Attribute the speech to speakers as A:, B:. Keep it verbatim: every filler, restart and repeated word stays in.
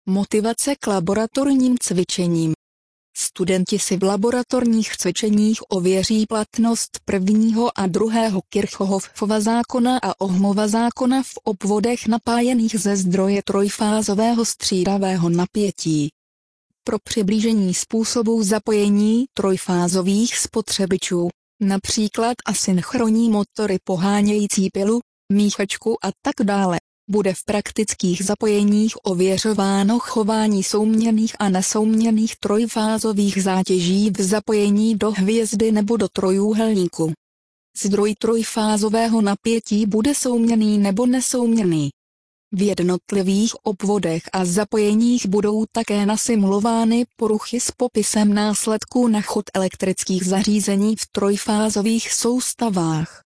A: Motivace k laboratorním cvičením. Studenti si v laboratorních cvičeních ověří platnost prvního a druhého Kirchhoffova zákona a Ohmova zákona v obvodech napájených ze zdroje trojfázového střídavého napětí. Pro přiblížení způsobů zapojení trojfázových spotřebičů, například asynchronní motory pohánějící pilu, míchačku a tak dále, bude v praktických zapojeních ověřováno chování souměnných a nesouměnných trojfázových zátěží v zapojení do hvězdy nebo do trojúhelníku. Zdroj trojfázového napětí bude souměnný nebo nesouměnný. V jednotlivých obvodech a zapojeních budou také nasimulovány poruchy s popisem následků na chod elektrických zařízení v trojfázových soustavách.